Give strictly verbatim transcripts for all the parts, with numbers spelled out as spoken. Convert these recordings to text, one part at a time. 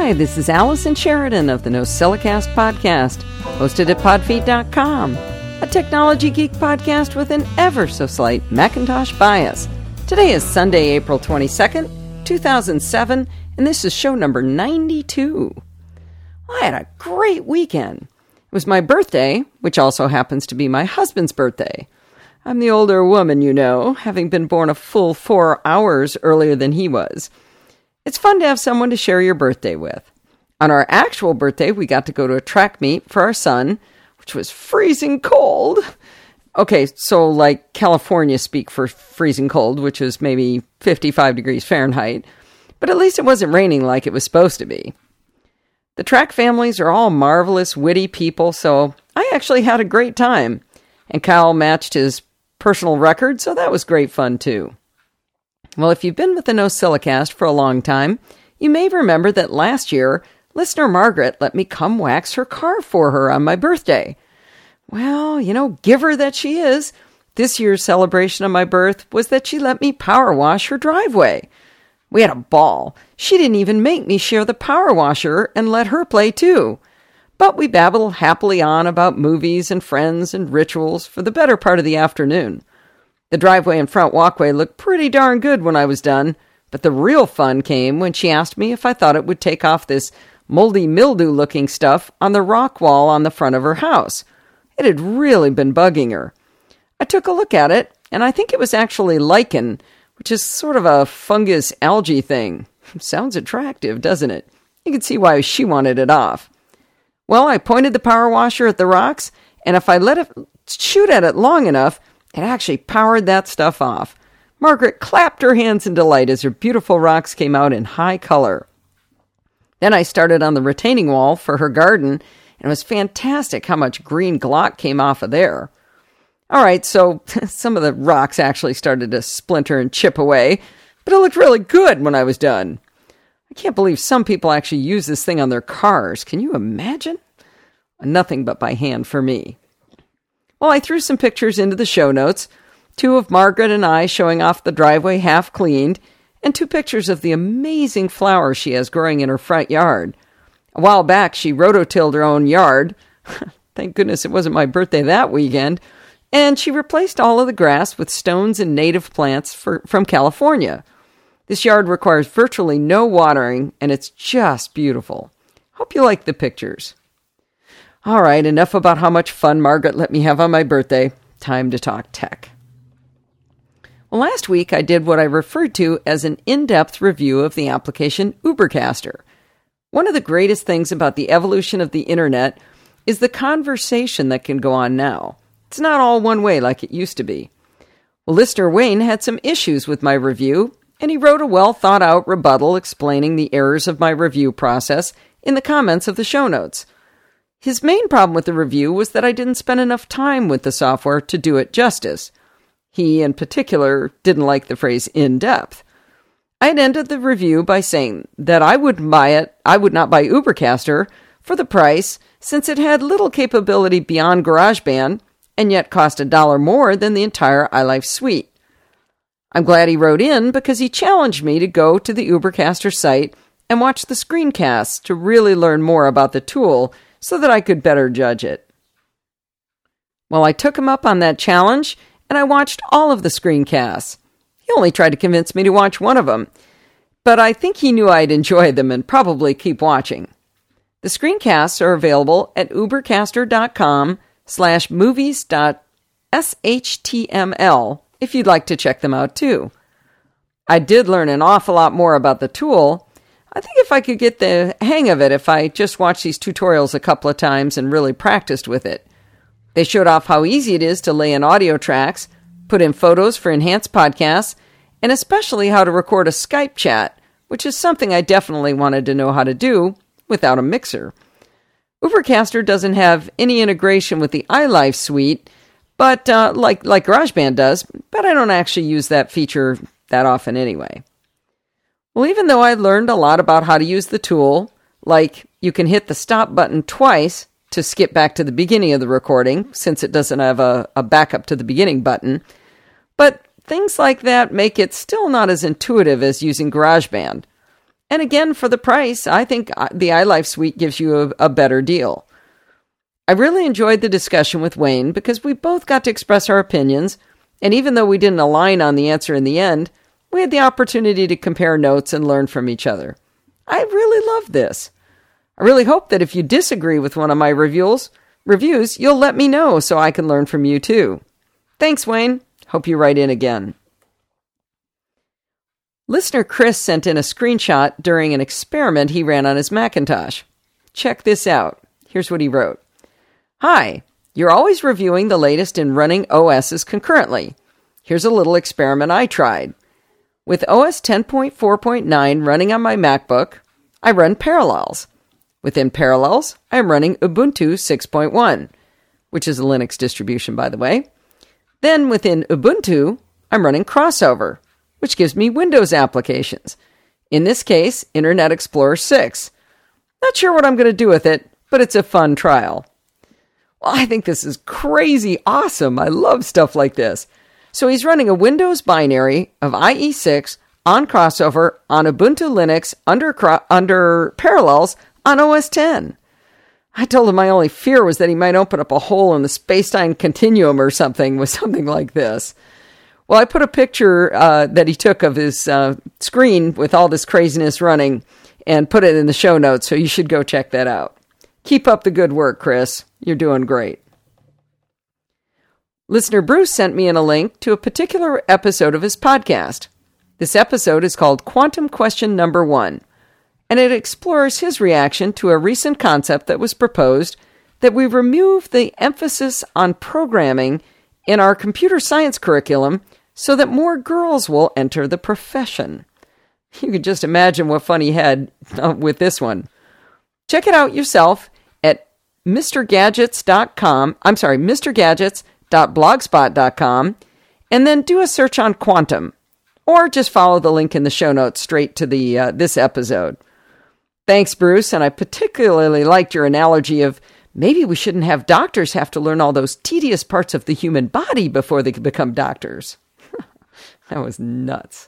Hi, this is Allison Sheridan of the NosillaCast podcast, hosted at podfeet dot com, a technology geek podcast with an ever-so-slight Macintosh bias. Today is Sunday, April twenty-second, two thousand seven, and this is show number ninety-two. I had a great weekend. It was my birthday, which also happens to be my husband's birthday. I'm the older woman, you know, having been born a full four hours earlier than he was. It's fun to have someone to share your birthday with. On our actual birthday, we got to go to a track meet for our son, which was freezing cold. Okay, so like California speak for freezing cold, which is maybe fifty-five degrees Fahrenheit. But at least it wasn't raining like it was supposed to be. The track families are all marvelous, witty people, so I actually had a great time. And Kyle matched his personal record, so that was great fun too. Well, if you've been with the NosillaCast for a long time, you may remember that last year, listener Margaret let me come wax her car for her on my birthday. Well, you know, giver that she is, this year's celebration of my birth was that she let me power wash her driveway. We had a ball. She didn't even make me share the power washer and let her play too. But we babbled happily on about movies and friends and rituals for the better part of the afternoon. The driveway and front walkway looked pretty darn good when I was done, but the real fun came when she asked me if I thought it would take off this moldy mildew-looking stuff on the rock wall on the front of her house. It had really been bugging her. I took a look at it, and I think it was actually lichen, which is sort of a fungus algae thing. Sounds attractive, doesn't it? You can see why she wanted it off. Well, I pointed the power washer at the rocks, and if I let it shoot at it long enough, it actually powered that stuff off. Margaret clapped her hands in delight as her beautiful rocks came out in high color. Then I started on the retaining wall for her garden, and it was fantastic how much green glock came off of there. All right, so some of the rocks actually started to splinter and chip away, but it looked really good when I was done. I can't believe some people actually use this thing on their cars. Can you imagine? Nothing but by hand for me. Well, I threw some pictures into the show notes, two of Margaret and I showing off the driveway half cleaned, and two pictures of the amazing flowers she has growing in her front yard. A while back, she rototilled her own yard. Thank goodness it wasn't my birthday that weekend. And she replaced all of the grass with stones and native plants for, from California. This yard requires virtually no watering, and it's just beautiful. Hope you like the pictures. All right, enough about how much fun Margaret let me have on my birthday. Time to talk tech. Well, last week I did what I referred to as an in-depth review of the application Ubercaster. One of the greatest things about the evolution of the internet is the conversation that can go on now. It's not all one way like it used to be. Well, listener Wayne had some issues with my review, and he wrote a well-thought-out rebuttal explaining the errors of my review process in the comments of the show notes. His main problem with the review was that I didn't spend enough time with the software to do it justice. He, in particular, didn't like the phrase in-depth. I had ended the review by saying that I wouldn't buy it, I would not buy Ubercaster for the price, since it had little capability beyond GarageBand, and yet cost a dollar more than the entire iLife suite. I'm glad he wrote in because he challenged me to go to the Ubercaster site and watch the screencasts to really learn more about the tool so that I could better judge it. Well, I took him up on that challenge, and I watched all of the screencasts. He only tried to convince me to watch one of them, but I think he knew I'd enjoy them and probably keep watching. The screencasts are available at ubercaster.com slash movies dot shtml if you'd like to check them out too. I did learn an awful lot more about the tool. I think if I could get the hang of it, if I just watched these tutorials a couple of times and really practiced with it. They showed off how easy it is to lay in audio tracks, put in photos for enhanced podcasts, and especially how to record a Skype chat, which is something I definitely wanted to know how to do without a mixer. Ubercaster doesn't have any integration with the iLife suite, but uh, like like GarageBand does, but I don't actually use that feature that often anyway. Well, even though I learned a lot about how to use the tool, like you can hit the stop button twice to skip back to the beginning of the recording, since it doesn't have a, a backup to the beginning button, but things like that make it still not as intuitive as using GarageBand. And again, for the price, I think the iLife Suite gives you a, a better deal. I really enjoyed the discussion with Wayne because we both got to express our opinions, and even though we didn't align on the answer in the end, we had the opportunity to compare notes and learn from each other. I really loved this. I really hope that if you disagree with one of my reviews, reviews, you'll let me know so I can learn from you too. Thanks, Wayne. Hope you write in again. Listener Chris sent in a screenshot during an experiment he ran on his Macintosh. Check this out. Here's what he wrote. Hi, you're always reviewing the latest in running O Ss concurrently. Here's a little experiment I tried. With O S ten point four point nine running on my MacBook, I run Parallels. Within Parallels, I'm running Ubuntu six point one, which is a Linux distribution, by the way. Then within Ubuntu, I'm running Crossover, which gives me Windows applications. In this case, Internet Explorer six. Not sure what I'm going to do with it, but it's a fun trial. Well, I think this is crazy awesome. I love stuff like this. So he's running a Windows binary of I E six on Crossover on Ubuntu Linux under under Parallels on O S ten. I told him my only fear was that he might open up a hole in the space-time continuum or something with something like this. Well, I put a picture uh, that he took of his uh, screen with all this craziness running and put it in the show notes, so you should go check that out. Keep up the good work, Chris. You're doing great. Listener Bruce sent me in a link to a particular episode of his podcast. This episode is called Quantum Question Number One, and it explores his reaction to a recent concept that was proposed that we remove the emphasis on programming in our computer science curriculum so that more girls will enter the profession. You can just imagine what fun he had uh, with this one. Check it out yourself at Mr Gadgets dot com. I'm sorry, Mr Gadgets dot blogspot dot com, and then do a search on quantum, or just follow the link in the show notes straight to the uh, this episode. Thanks, Bruce, and I particularly liked your analogy of maybe we shouldn't have doctors have to learn all those tedious parts of the human body before they can become doctors. That was nuts.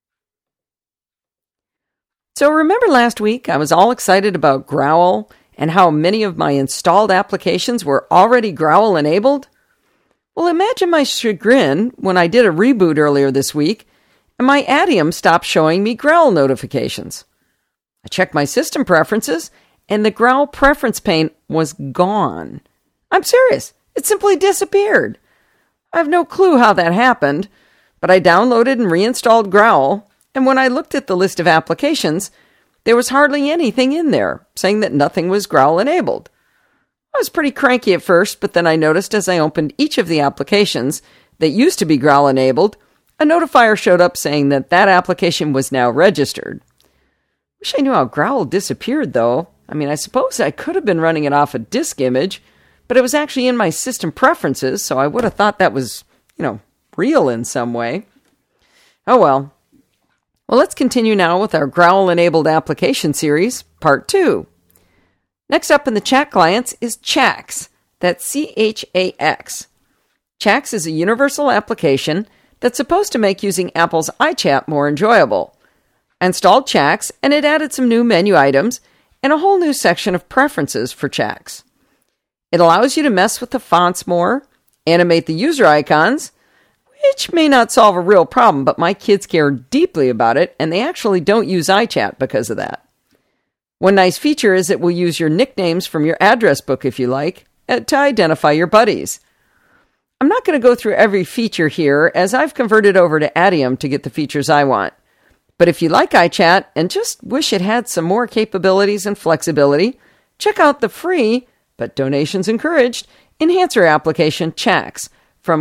So remember last week I was all excited about Growl and how many of my installed applications were already Growl enabled? Well, imagine my chagrin when I did a reboot earlier this week and my Adium stopped showing me Growl notifications. I checked my system preferences and the Growl preference pane was gone. I'm serious. It simply disappeared. I have no clue how that happened, but I downloaded and reinstalled Growl, and when I looked at the list of applications, there was hardly anything in there, saying that nothing was Growl enabled. I was pretty cranky at first, but then I noticed as I opened each of the applications that used to be Growl enabled, a notifier showed up saying that that application was now registered. Wish I knew how Growl disappeared, though. I mean, I suppose I could have been running it off a disk image, but it was actually in my system preferences, so I would have thought that was, you know, real in some way. Oh well. Well, let's continue now with our Growl-enabled application series, part two. Next up in the chat clients is Chax. That's C H A X. Chax is a universal application that's supposed to make using Apple's iChat more enjoyable. I installed Chax, and it added some new menu items and a whole new section of preferences for Chax. It allows you to mess with the fonts more, animate the user icons, which may not solve a real problem, but my kids care deeply about it, and they actually don't use iChat because of that. One nice feature is it will use your nicknames from your address book, if you like, to identify your buddies. I'm not going to go through every feature here, as I've converted over to Adium to get the features I want. But if you like iChat and just wish it had some more capabilities and flexibility, check out the free, but donations encouraged, enhancer application Chax from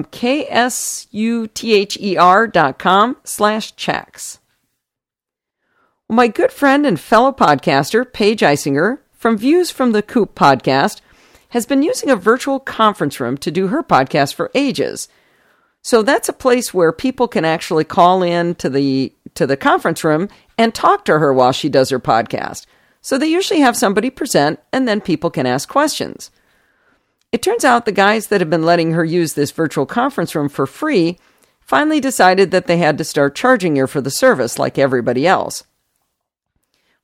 ksuther dot com slash Chax. My good friend and fellow podcaster, Paige Eisinger, from Views from the Coop podcast, has been using a virtual conference room to do her podcast for ages. So that's a place where people can actually call in to the to the conference room and talk to her while she does her podcast. So they usually have somebody present, and then people can ask questions. It turns out the guys that have been letting her use this virtual conference room for free finally decided that they had to start charging her for the service like everybody else.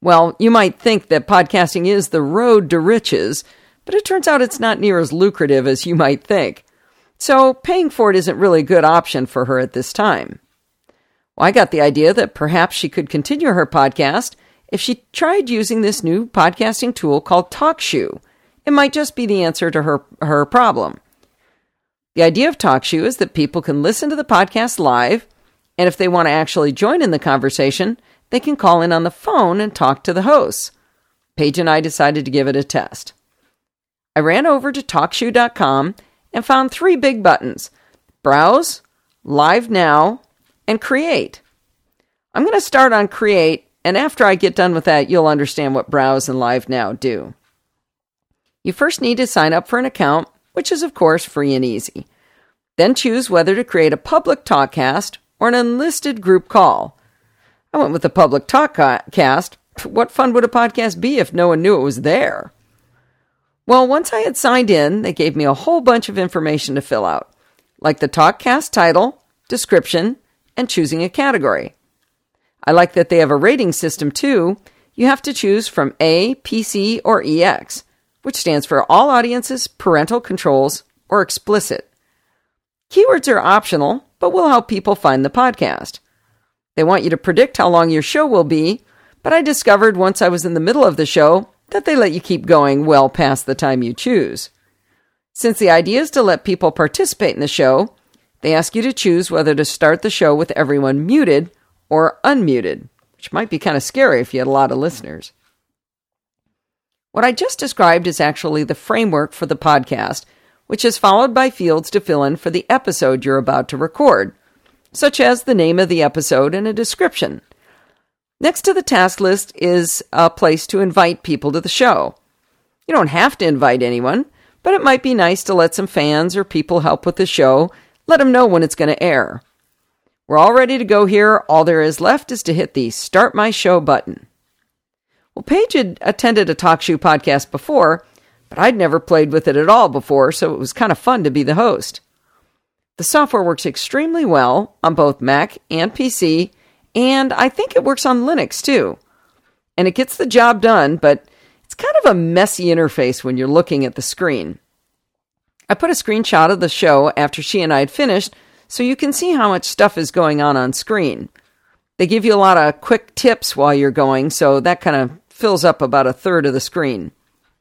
Well, you might think that podcasting is the road to riches, but it turns out it's not near as lucrative as you might think. So paying for it isn't really a good option for her at this time. Well, I got the idea that perhaps she could continue her podcast if she tried using this new podcasting tool called TalkShoe. It might just be the answer to her, her problem. The idea of TalkShoe is that people can listen to the podcast live, and if they want to actually join in the conversation, they can call in on the phone and talk to the hosts. Paige and I decided to give it a test. I ran over to talk shoe dot com and found three big buttons: Browse, Live Now, and Create. I'm going to start on Create, and after I get done with that, you'll understand what Browse and Live Now do. You first need to sign up for an account, which is, of course, free and easy. Then choose whether to create a public talkcast or an unlisted group call. I went with the public talkcast. What fun would a podcast be if no one knew it was there? Well, once I had signed in, they gave me a whole bunch of information to fill out, like the talkcast title, description, and choosing a category. I like that they have a rating system, too. You have to choose from A, P C, or E X, which stands for all audiences, parental controls, or explicit. Keywords are optional, but will help people find the podcast. They want you to predict how long your show will be, but I discovered once I was in the middle of the show that they let you keep going well past the time you choose. Since the idea is to let people participate in the show, they ask you to choose whether to start the show with everyone muted or unmuted, which might be kind of scary if you had a lot of listeners. What I just described is actually the framework for the podcast, which is followed by fields to fill in for the episode you're about to record, such as the name of the episode and a description. Next to the task list is a place to invite people to the show. You don't have to invite anyone, but it might be nice to let some fans or people help with the show, let them know when it's going to air. We're all ready to go here. All there is left is to hit the Start My Show button. Well, Paige had attended a TalkShoe podcast before, but I'd never played with it at all before, so it was kind of fun to be the host. The software works extremely well on both Mac and P C, and I think it works on Linux too. And it gets the job done, but it's kind of a messy interface when you're looking at the screen. I put a screenshot of the show after she and I had finished, so you can see how much stuff is going on on screen. They give you a lot of quick tips while you're going, so that kind of fills up about a third of the screen.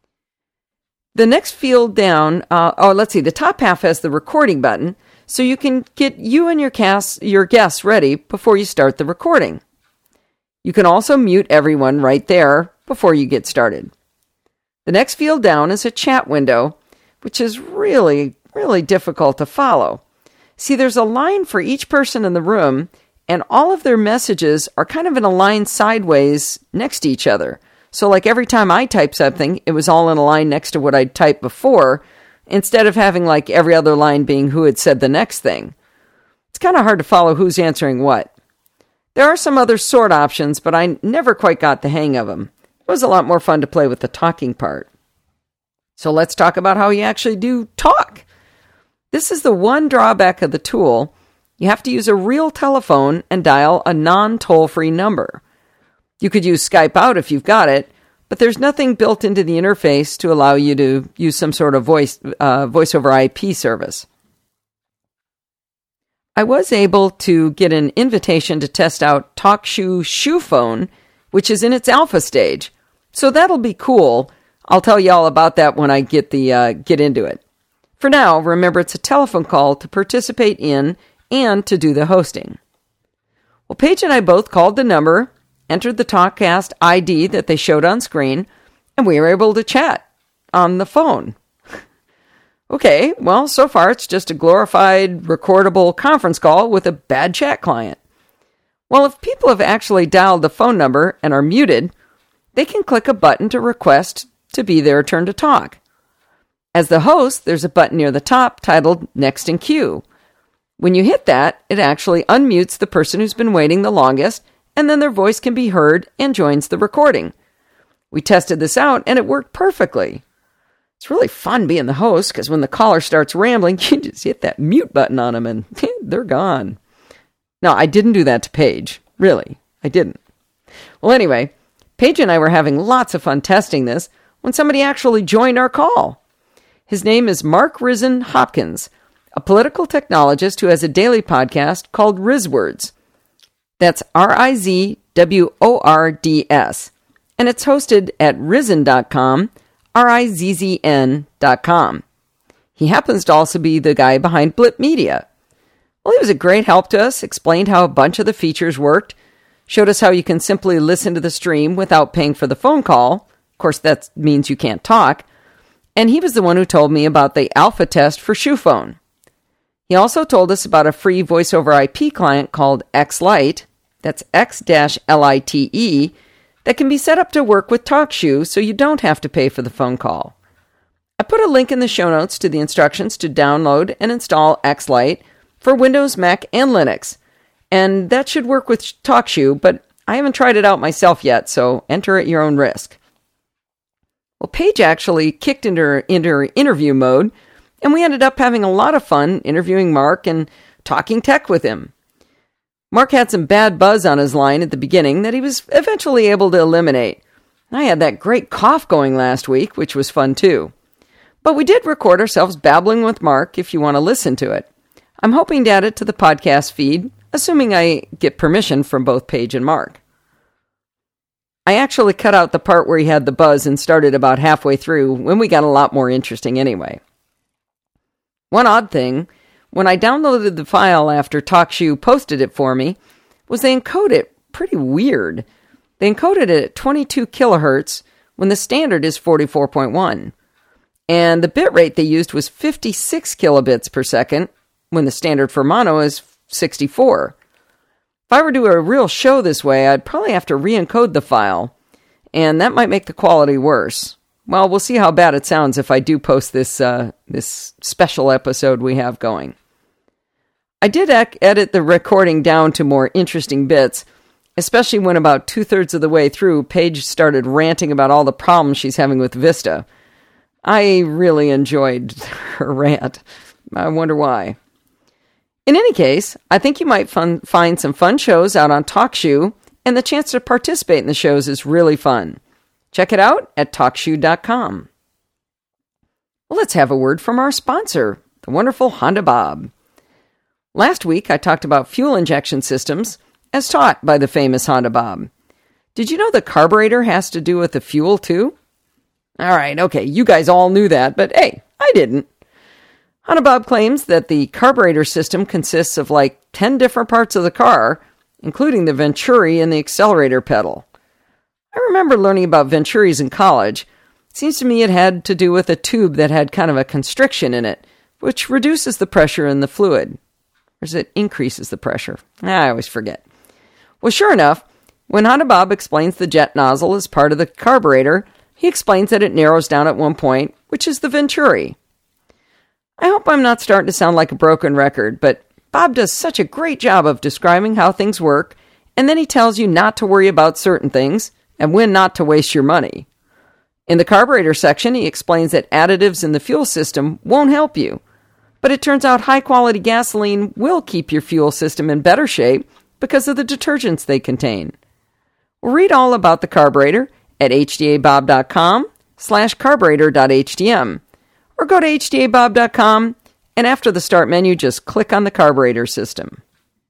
The next field down, uh, oh, let's see, the top half has the recording button, so you can get you and your cast, your guests ready before you start the recording. You can also mute everyone right there before you get started. The next field down is a chat window, which is really, really difficult to follow. See, there's a line for each person in the room, and all of their messages are kind of in a line sideways next to each other. So like every time I type something, it was all in a line next to what I'd typed before, instead of having like every other line being who had said the next thing. It's kind of hard to follow who's answering what. There are some other sort options, but I never quite got the hang of them. It was a lot more fun to play with the talking part. So let's talk about how you actually do talk. This is the one drawback of the tool. You have to use a real telephone and dial a non-toll-free number. You could use Skype out if you've got it, but there's nothing built into the interface to allow you to use some sort of voice uh, voice over I P service. I was able to get an invitation to test out TalkShoe Shoe Phone, which is in its alpha stage. So that'll be cool. I'll tell you all about that when I get the uh, get into it. For now, remember it's a telephone call to participate in and to do the hosting. Well, Paige and I both called the number, entered the TalkCast I D that they showed on screen, and we were able to chat on the phone. Okay, well, so far it's just a glorified, recordable conference call with a bad chat client. Well, if people have actually dialed the phone number and are muted, they can click a button to request to be their turn to talk. As the host, there's a button near the top titled Next in Queue. When you hit that, it actually unmutes the person who's been waiting the longest, and then their voice can be heard and joins the recording. We tested this out, and it worked perfectly. It's really fun being the host, because when the caller starts rambling, you just hit that mute button on them, and they're gone. No, I didn't do that to Paige. Really, I didn't. Well, anyway, Paige and I were having lots of fun testing this when somebody actually joined our call. His name is Mark Rizin Hopkins, a political technologist who has a daily podcast called RizWords. That's R I Z W O R D S. And it's hosted at rizin dot com, R I Z Z N dot com. He happens to also be the guy behind Blip Media. Well, he was a great help to us, explained how a bunch of the features worked, showed us how you can simply listen to the stream without paying for the phone call. Of course, that means you can't talk. And he was the one who told me about the alpha test for ShoePhone. He also told us about a free voice over I P client called X-Lite, that's X L I T E, that can be set up to work with TalkShoe so you don't have to pay for the phone call. I put a link in the show notes to the instructions to download and install X-Lite for Windows, Mac, and Linux. And that should work with TalkShoe, but I haven't tried it out myself yet, so enter at your own risk. Well, Paige actually kicked into her, into her interview mode, and we ended up having a lot of fun interviewing Mark and talking tech with him. Mark had some bad buzz on his line at the beginning that he was eventually able to eliminate. I had that great cough going last week, which was fun too. But we did record ourselves babbling with Mark if you want to listen to it. I'm hoping to add it to the podcast feed, assuming I get permission from both Paige and Mark. I actually cut out the part where he had the buzz and started about halfway through when we got a lot more interesting anyway. One odd thing, when I downloaded the file after TalkShoe posted it for me, was they encode it pretty weird. They encoded it at twenty-two kilohertz when the standard is forty-four point one. And the bitrate they used was fifty-six kilobits per second when the standard for mono is sixty-four. If I were to do a real show this way, I'd probably have to re-encode the file, and that might make the quality worse. Well, we'll see how bad it sounds if I do post this uh, this special episode we have going. I did ec- edit the recording down to more interesting bits, especially when about two-thirds of the way through, Paige started ranting about all the problems she's having with Vista. I really enjoyed her rant. I wonder why. In any case, I think you might fun- find some fun shows out on TalkShoe, and the chance to participate in the shows is really fun. Check it out at talk shoe dot com. Well, let's have a word from our sponsor, the wonderful Honda Bob. Last week, I talked about fuel injection systems, as taught by the famous Honda Bob. Did you know the carburetor has to do with the fuel, too? All right, okay, you guys all knew that, but hey, I didn't. Honda Bob claims that the carburetor system consists of like ten different parts of the car, including the venturi and the accelerator pedal. I remember learning about venturis in college. It seems to me it had to do with a tube that had kind of a constriction in it, which reduces the pressure in the fluid. Or is it increases the pressure? I always forget. Well, sure enough, when Honda Bob explains the jet nozzle is part of the carburetor, he explains that it narrows down at one point, which is the venturi. I hope I'm not starting to sound like a broken record, but Bob does such a great job of describing how things work, and then he tells you not to worry about certain things, and when not to waste your money. In the carburetor section, he explains that additives in the fuel system won't help you, but it turns out high-quality gasoline will keep your fuel system in better shape because of the detergents they contain. Read all about the carburetor at hdabob.com slash carburetor.htm, or go to h d a bob dot com, and after the start menu, just click on the carburetor system.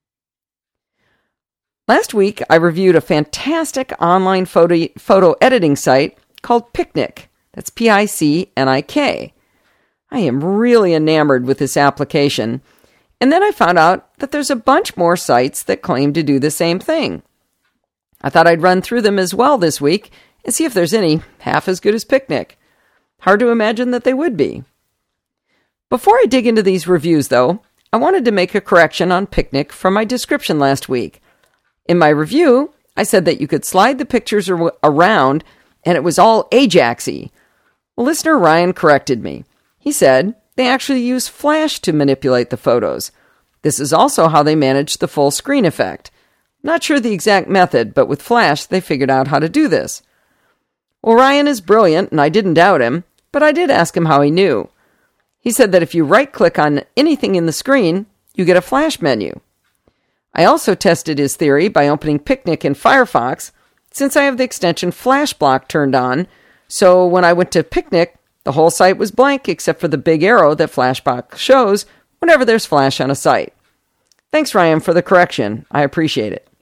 Last week, I reviewed a fantastic online photo, photo editing site called Picnik. That's P I C N I K. I am really enamored with this application, and then I found out that there's a bunch more sites that claim to do the same thing. I thought I'd run through them as well this week and see if there's any half as good as Picnik. Hard to imagine that they would be. Before I dig into these reviews, though, I wanted to make a correction on Picnik from my description last week. In my review, I said that you could slide the pictures ar- around and it was all Ajax-y. Well, listener Ryan corrected me. He said they actually use Flash to manipulate the photos. This is also how they manage the full screen effect. Not sure the exact method, but with Flash, they figured out how to do this. Well, Ryan is brilliant, and I didn't doubt him, but I did ask him how he knew. He said that if you right-click on anything in the screen, you get a Flash menu. I also tested his theory by opening Picnik in Firefox since I have the extension FlashBlock turned on, so when I went to Picnic, the whole site was blank except for the big arrow that FlashBlock shows whenever there's Flash on a site. Thanks, Ryan, for the correction. I appreciate it.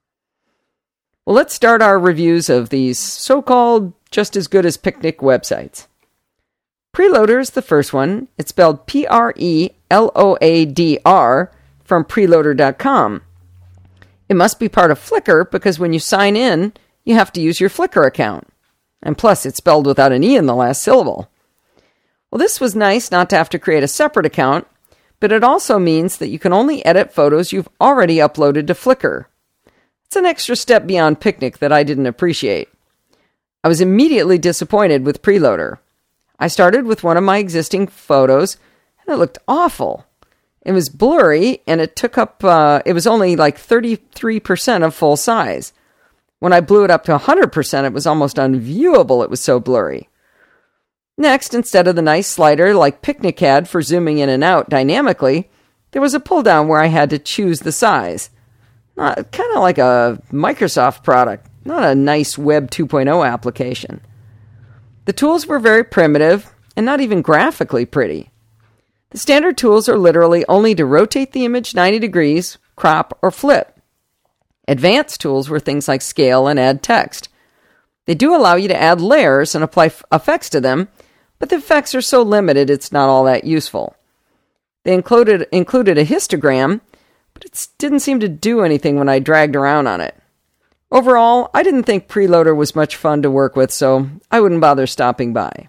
Well, let's start our reviews of these so-called just as good as Picnic websites. Preloader is the first one. It's spelled P R E L O A D R from preloader dot com. It must be part of Flickr because when you sign in, you have to use your Flickr account. And plus, it's spelled without an E in the last syllable. Well, this was nice not to have to create a separate account, but it also means that you can only edit photos you've already uploaded to Flickr. It's an extra step beyond Picnic that I didn't appreciate. I was immediately disappointed with Preloader. I started with one of my existing photos, and it looked awful. It was blurry, and it took up, uh, it was only like thirty-three percent of full size. When I blew it up to one hundred percent, it was almost unviewable. It was so blurry. Next, instead of the nice slider like Picnic had for zooming in and out dynamically, there was a pull-down where I had to choose the size. Uh, kind of like a Microsoft product, not a nice Web two point oh application. The tools were very primitive and not even graphically pretty. The standard tools are literally only to rotate the image ninety degrees, crop, or flip. Advanced tools were things like scale and add text. They do allow you to add layers and apply f- effects to them, but the effects are so limited it's not all that useful. They included, included a histogram, but it didn't seem to do anything when I dragged around on it. Overall, I didn't think Preloader was much fun to work with, so I wouldn't bother stopping by.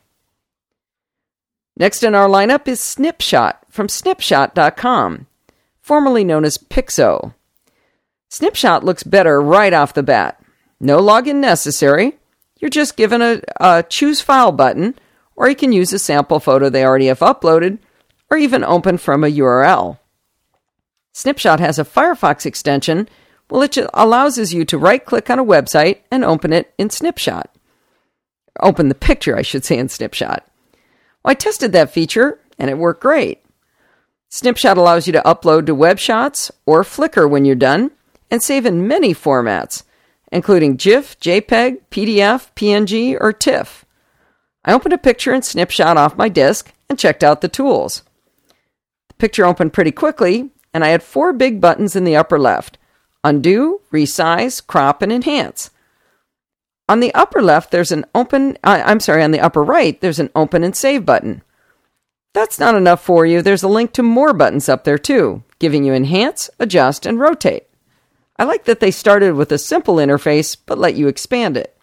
Next in our lineup is Snipshot from snipshot dot com, formerly known as Pixo. Snipshot looks better right off the bat. No login necessary. You're just given a, a Choose File button, or you can use a sample photo they already have uploaded, or even open from a U R L. Snipshot has a Firefox extension, which allows you to right-click on a website and open it in Snipshot. Open the picture, I should say, in Snipshot. Well, I tested that feature, and it worked great. Snipshot allows you to upload to WebShots or Flickr when you're done, and save in many formats, including GIF, JPEG, P D F, P N G, or TIFF. I opened a picture in Snipshot off my disk and checked out the tools. The picture opened pretty quickly, and I had four big buttons in the upper left: undo, resize, crop, and enhance. On the upper left, there's an open, uh, I'm sorry, on the upper right, there's an open and save button. If that's not enough for you, there's a link to more buttons up there too, giving you enhance, adjust, and rotate. I like that they started with a simple interface, but let you expand it.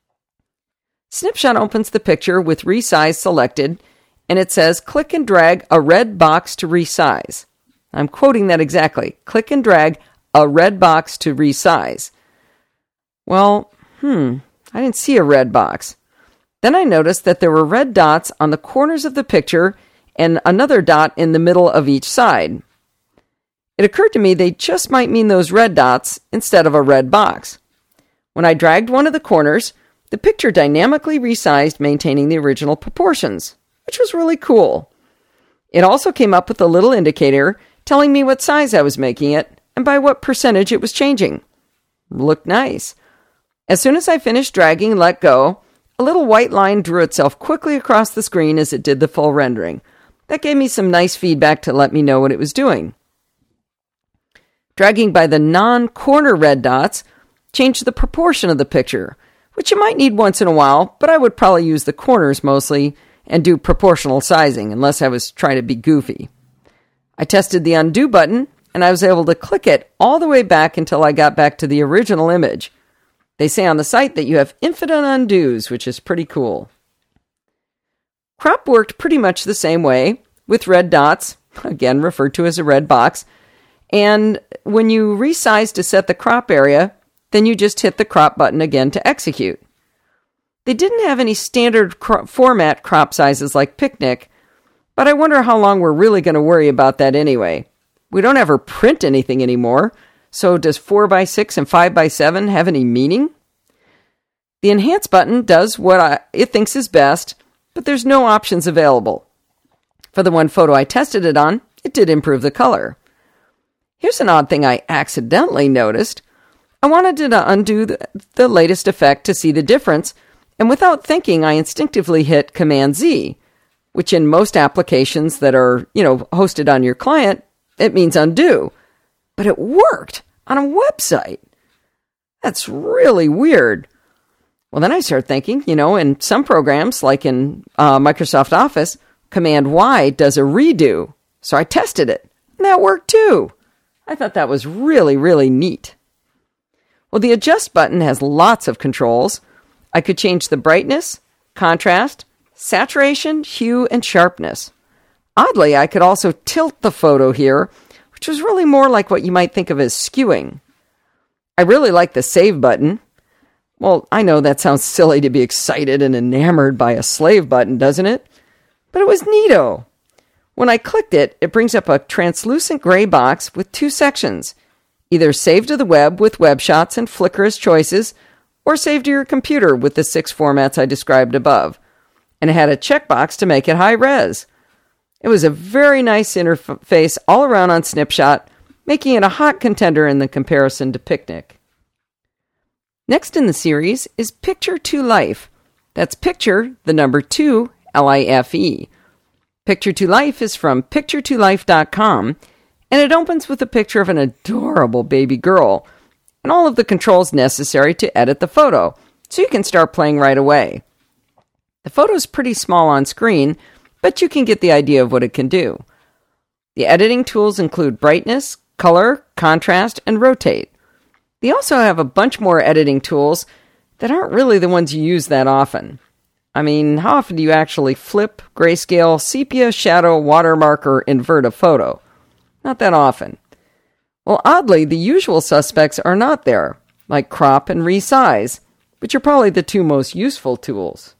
Snipshot opens the picture with resize selected, and it says click and drag a red box to resize. I'm quoting that exactly. Click and drag a red box to resize. Well, hmm, I didn't see a red box. Then I noticed that there were red dots on the corners of the picture and another dot in the middle of each side. It occurred to me they just might mean those red dots instead of a red box. When I dragged one of the corners, the picture dynamically resized, maintaining the original proportions, which was really cool. It also came up with a little indicator telling me what size I was making it and by what percentage it was changing. Looked nice. As soon as I finished dragging and let go, a little white line drew itself quickly across the screen as it did the full rendering. That gave me some nice feedback to let me know what it was doing. Dragging by the non-corner red dots changed the proportion of the picture, which you might need once in a while, but I would probably use the corners mostly and do proportional sizing unless I was trying to be goofy. I tested the undo button, and I was able to click it all the way back until I got back to the original image. They say on the site that you have infinite undos, which is pretty cool. Crop worked pretty much the same way, with red dots, again referred to as a red box, and when you resize to set the crop area, then you just hit the crop button again to execute. They didn't have any standard cro- format crop sizes like Picnic, but I wonder how long we're really going to worry about that anyway. We don't ever print anything anymore, so does four by six and five by seven have any meaning? The Enhance button does what I, it thinks is best, but there's no options available. For the one photo I tested it on, it did improve the color. Here's an odd thing I accidentally noticed. I wanted to undo the, the latest effect to see the difference, and without thinking, I instinctively hit Command Z, which in most applications that are, you know, hosted on your client, it means undo. But it worked on a website. That's really weird. Well, then I started thinking, you know, in some programs, like in uh, Microsoft Office, Command Y does a redo. So I tested it, and that worked too. I thought that was really, really neat. Well, the Adjust button has lots of controls. I could change the brightness, contrast, saturation, hue, and sharpness. Oddly, I could also tilt the photo here, which was really more like what you might think of as skewing. I really like the Save button. Well, I know that sounds silly to be excited and enamored by a slave button, doesn't it? But it was neato. When I clicked it, it brings up a translucent gray box with two sections. Either save to the web with web shots and Flickr as choices, or save to your computer with the six formats I described above. And it had a checkbox to make it high res. It was a very nice interface all around on Snipshot, making it a hot contender in the comparison to Picnic. Next in the series is Picture to Life. That's picture, the number two, L I F E. Picture to Life is from picture to life dot com, and it opens with a picture of an adorable baby girl and all of the controls necessary to edit the photo, so you can start playing right away. The photo is pretty small on screen, but you can get the idea of what it can do. The editing tools include brightness, color, contrast, and rotate. They also have a bunch more editing tools that aren't really the ones you use that often. I mean, how often do you actually flip, grayscale, sepia, shadow, watermark, or invert a photo? Not that often. Well, oddly, the usual suspects are not there, like crop and resize, which are probably the two most useful tools.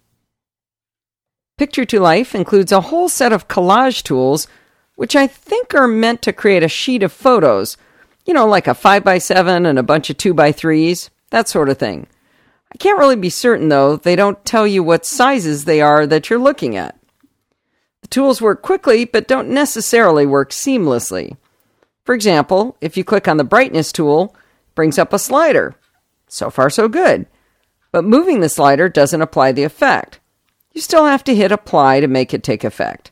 Picture to Life includes a whole set of collage tools, which I think are meant to create a sheet of photos, you know, like a five by seven and a bunch of two by threes, that sort of thing. I can't really be certain, though. They don't tell you what sizes they are that you're looking at. The tools work quickly, but don't necessarily work seamlessly. For example, if you click on the brightness tool, it brings up a slider. So far, so good. But moving the slider doesn't apply the effect. You still have to hit apply to make it take effect.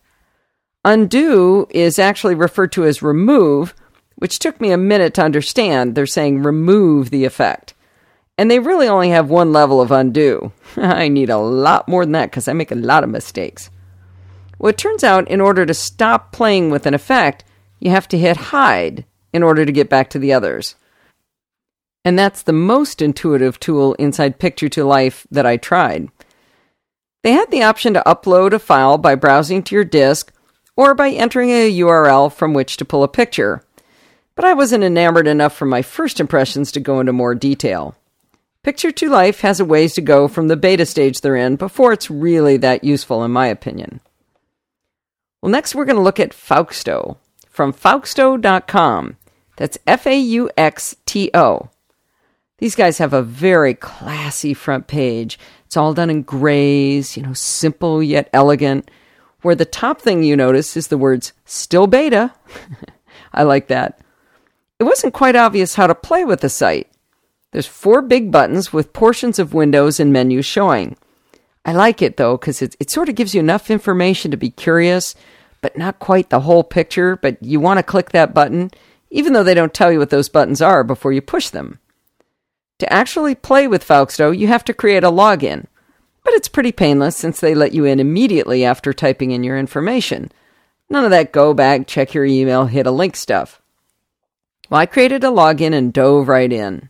Undo is actually referred to as remove, which took me a minute to understand. They're saying remove the effect. And they really only have one level of undo. I need a lot more than that because I make a lot of mistakes. Well, it turns out in order to stop playing with an effect, you have to hit hide in order to get back to the others. And that's the most intuitive tool inside Picture to Life that I tried. They had the option to upload a file by browsing to your disk or by entering a U R L from which to pull a picture. But I wasn't enamored enough from my first impressions to go into more detail. Picture to Life has a ways to go from the beta stage they're in before it's really that useful, in my opinion. Well, next we're going to look at Fauxto from Fauxto dot com. That's F A U X T O. These guys have a very classy front page. It's all done in grays, you know, simple yet elegant, where the top thing you notice is the words, still beta. I like that. It wasn't quite obvious how to play with the site. There's four big buttons with portions of windows and menus showing. I like it, though, because it, it sort of gives you enough information to be curious, but not quite the whole picture, but you want to click that button, even though they don't tell you what those buttons are before you push them. To actually play with Fauxto, you have to create a login, but it's pretty painless since they let you in immediately after typing in your information. None of that go back, check your email, hit a link stuff. Well, I created a login and dove right in.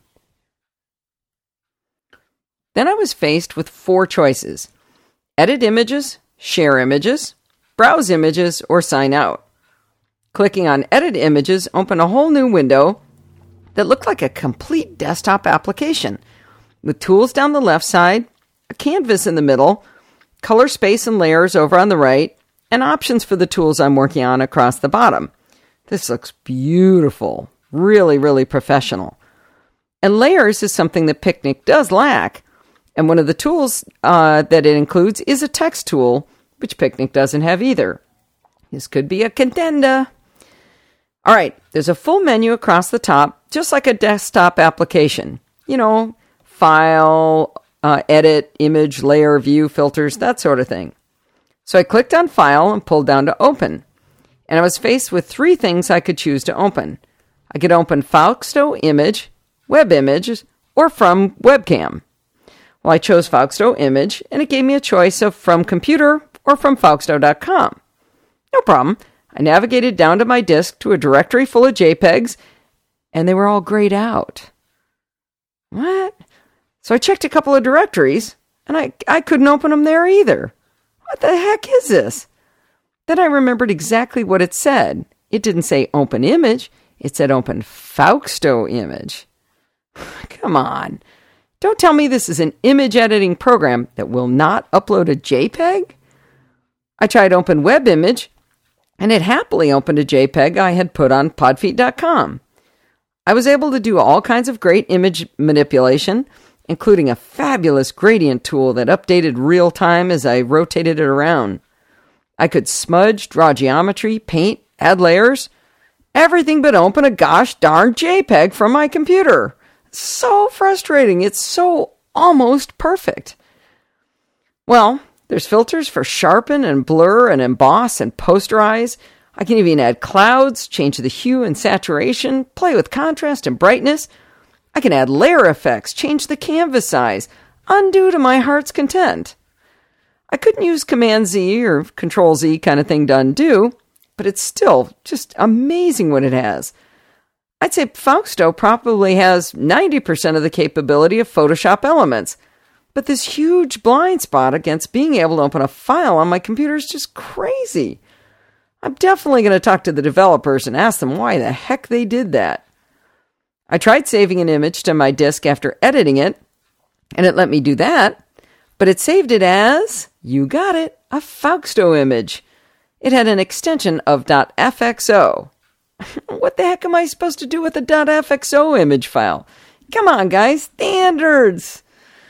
Then I was faced with four choices: edit images, share images, browse images, or sign out. Clicking on edit images opened a whole new window that looked like a complete desktop application, with tools down the left side, a canvas in the middle, color space and layers over on the right, and options for the tools I'm working on across the bottom. This looks beautiful, really, really professional. And layers is something that Picnic does lack, and one of the tools uh, that it includes is a text tool, which Picnic doesn't have either. This could be a contender. All right, there's a full menu across the top, just like a desktop application. you know, file, uh, edit, image, layer, view, filters, that sort of thing. So I clicked on File and pulled down to Open. And I was faced with three things I could choose to open. I could open Fauxto Image, Web Images, or from Webcam. Well, I chose Fauxto Image, and it gave me a choice of from computer or from Fauxto dot com. No problem. I navigated down to my disk to a directory full of JPEGs, and they were all grayed out. What? So I checked a couple of directories, and I, I couldn't open them there either. What the heck is this? Then I remembered exactly what it said. It didn't say Open Image. It said Open Fauxto Image. Come on. Don't tell me this is an image editing program that will not upload a JPEG? I tried Open Web Image, and it happily opened a JPEG I had put on podfeet dot com. I was able to do all kinds of great image manipulation, including a fabulous gradient tool that updated real time as I rotated it around. I could smudge, draw geometry, paint, add layers, everything but open a gosh darn JPEG from my computer. So frustrating. It's so almost perfect. Well, there's filters for sharpen and blur and emboss and posterize. I can even add clouds, change the hue and saturation, play with contrast and brightness. I can add layer effects, change the canvas size, undo to my heart's content. I couldn't use Command Z or Control Z kind of thing to undo, but it's still just amazing what it has. I'd say Fauxto probably has ninety percent of the capability of Photoshop Elements, but this huge blind spot against being able to open a file on my computer is just crazy. I'm definitely going to talk to the developers and ask them why the heck they did that. I tried saving an image to my disk after editing it, and it let me do that, but it saved it as, you got it, a Fauxto image. It had an extension of .fxo. What the heck am I supposed to do with a .fxo image file? Come on, guys, standards!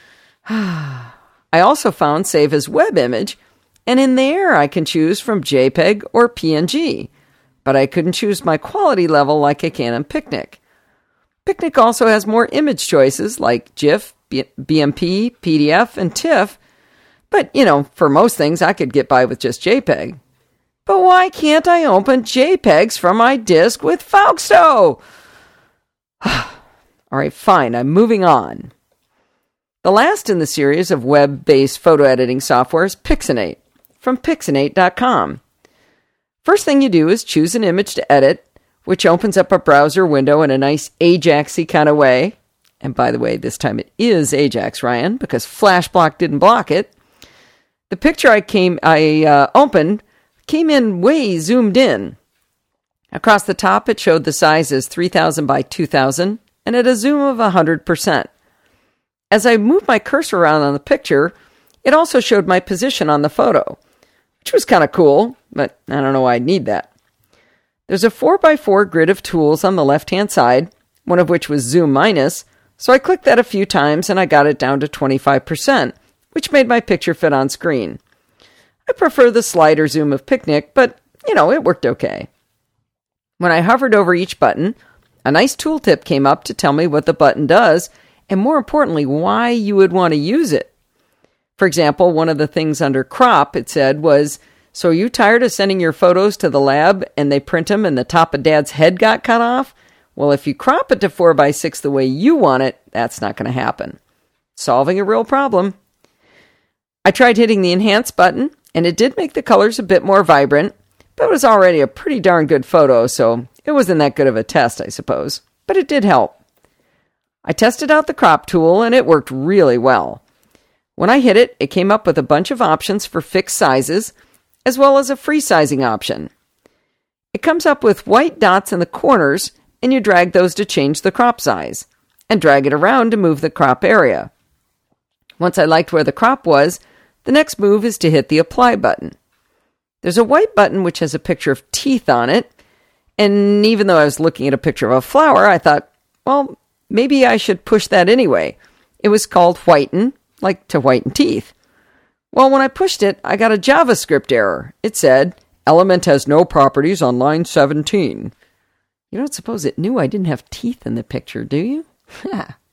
I also found Save as Web Image, and in there I can choose from JPEG or P N G, but I couldn't choose my quality level like I can in Picnic. Picnic also has more image choices like GIF, B M P, P D F, and TIFF, but, you know, for most things I could get by with just JPEG. But why can't I open JPEGs from my disk with Fauxto? All right, fine, I'm moving on. The last in the series of web-based photo editing software is Pixinate, from Pixinate dot com. First thing you do is choose an image to edit, which opens up a browser window in a nice Ajax-y kind of way. And by the way, this time it is Ajax, Ryan, because FlashBlock didn't block it. The picture I came I uh, opened came in way zoomed in. Across the top, it showed the size as three thousand by two thousand and at a zoom of one hundred percent. As I moved my cursor around on the picture, it also showed my position on the photo, which was kind of cool, but I don't know why I'd need that. There's a four by four grid of tools on the left-hand side, one of which was Zoom Minus, so I clicked that a few times and I got it down to twenty-five percent, which made my picture fit on screen. I prefer the slider zoom of Picnic, but, you know, it worked okay. When I hovered over each button, a nice tooltip came up to tell me what the button does, and more importantly, why you would want to use it. For example, one of the things under crop, it said, was, so are you tired of sending your photos to the lab and they print them and the top of Dad's head got cut off? Well, if you crop it to four by six the way you want it, that's not going to happen. Solving a real problem. I tried hitting the Enhance button, and it did make the colors a bit more vibrant, but it was already a pretty darn good photo, so it wasn't that good of a test, I suppose. But it did help. I tested out the crop tool, and it worked really well. When I hit it, it came up with a bunch of options for fixed sizes, as well as a free sizing option. It comes up with white dots in the corners, and you drag those to change the crop size, and drag it around to move the crop area. Once I liked where the crop was, the next move is to hit the Apply button. There's a white button which has a picture of teeth on it, and even though I was looking at a picture of a flower, I thought, well, maybe I should push that anyway. It was called Whiten, like to whiten teeth. Well, when I pushed it, I got a JavaScript error. It said, Element has no properties on line seventeen. You don't suppose it knew I didn't have teeth in the picture, do you?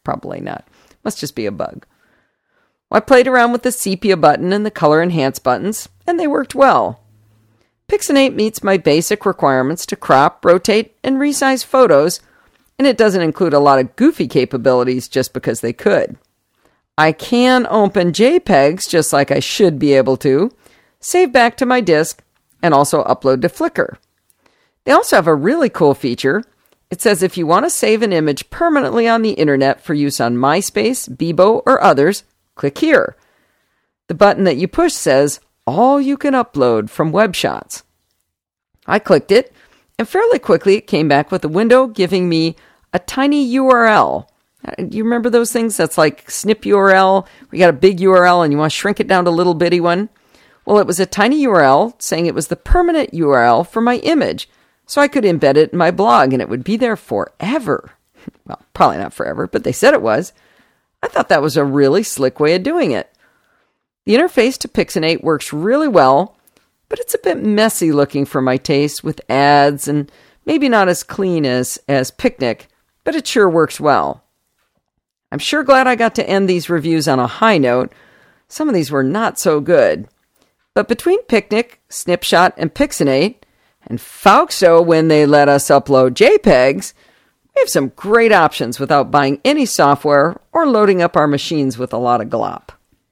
probably not. Must just be a bug. Well, I played around with the sepia button and the color enhance buttons, and they worked well. Pixinate meets my basic requirements to crop, rotate, and resize photos, and it doesn't include a lot of goofy capabilities just because they could. I can open JPEGs just like I should be able to, save back to my disk, and also upload to Flickr. They also have a really cool feature. It says if you want to save an image permanently on the internet for use on MySpace, Bebo, or others, click here. The button that you push says, all you can upload from WebShots. I clicked it, and fairly quickly it came back with a window giving me a tiny U R L. Do you remember those things? That's like snip U R L. We got a big U R L and you want to shrink it down to a little bitty one. Well, it was a tiny U R L saying it was the permanent U R L for my image, so I could embed it in my blog and it would be there forever. Well, probably not forever, but they said it was. I thought that was a really slick way of doing it. The interface to Pixinate works really well, but it's a bit messy looking for my taste with ads and maybe not as clean as, as Picnic, but it sure works well. I'm sure glad I got to end these reviews on a high note. Some of these were not so good. But between Picnic, Snipshot, and Pixinate, and Fauxo when they let us upload JPEGs, we have some great options without buying any software or loading up our machines with a lot of glop.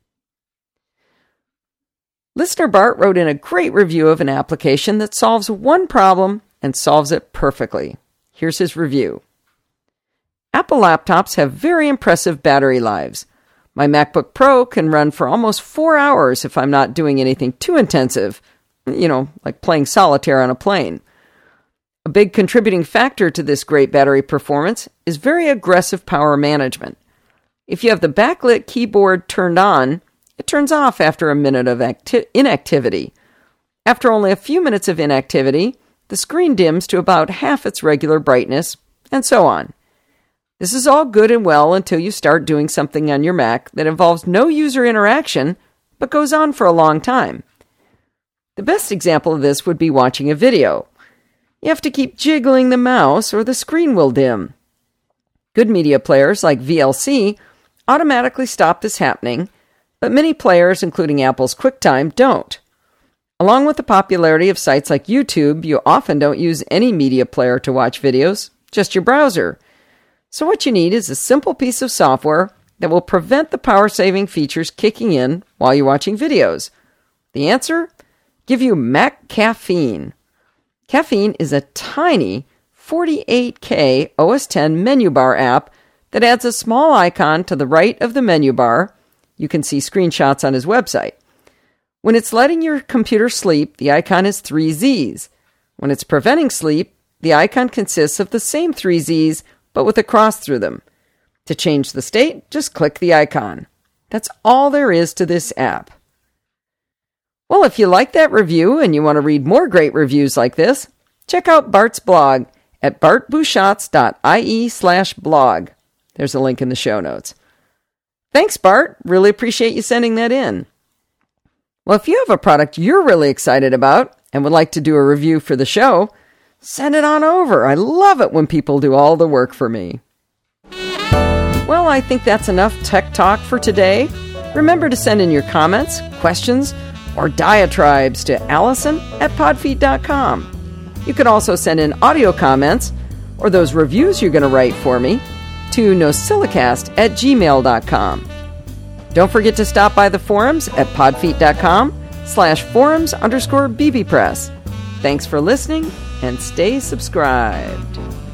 Listener Bart wrote in a great review of an application that solves one problem and solves it perfectly. Here's his review. Apple laptops have very impressive battery lives. My MacBook Pro can run for almost four hours if I'm not doing anything too intensive, you know, like playing solitaire on a plane. A big contributing factor to this great battery performance is very aggressive power management. If you have the backlit keyboard turned on, it turns off after a minute of acti- inactivity. After only a few minutes of inactivity, the screen dims to about half its regular brightness, and so on. This is all good and well until you start doing something on your Mac that involves no user interaction, but goes on for a long time. The best example of this would be watching a video. You have to keep jiggling the mouse or the screen will dim. Good media players like V L C automatically stop this happening, but many players, including Apple's QuickTime, don't. Along with the popularity of sites like YouTube, you often don't use any media player to watch videos, just your browser. So what you need is a simple piece of software that will prevent the power-saving features kicking in while you're watching videos. The answer? Give you Mac Caffeine. Caffeine is a tiny forty-eight K O S X menu bar app that adds a small icon to the right of the menu bar. You can see screenshots on his website. When it's letting your computer sleep, the icon is three Z's. When it's preventing sleep, the icon consists of the same three Z's, but with a cross through them. To change the state, just click the icon. That's all there is to this app. Well, if you like that review and you want to read more great reviews like this, check out Bart's blog at bartbusschots.ie slash blog. There's a link in the show notes. Thanks, Bart. Really appreciate you sending that in. Well, if you have a product you're really excited about and would like to do a review for the show, send it on over. I love it when people do all the work for me. Well, I think that's enough tech talk for today. Remember to send in your comments, questions, or diatribes to Allison at podfeet dot com. You can also send in audio comments or those reviews you're going to write for me to nosilicast at gmail dot com. Don't forget to stop by the forums at podfeet dot com slash forums underscore bbpress. Thanks for listening and stay subscribed.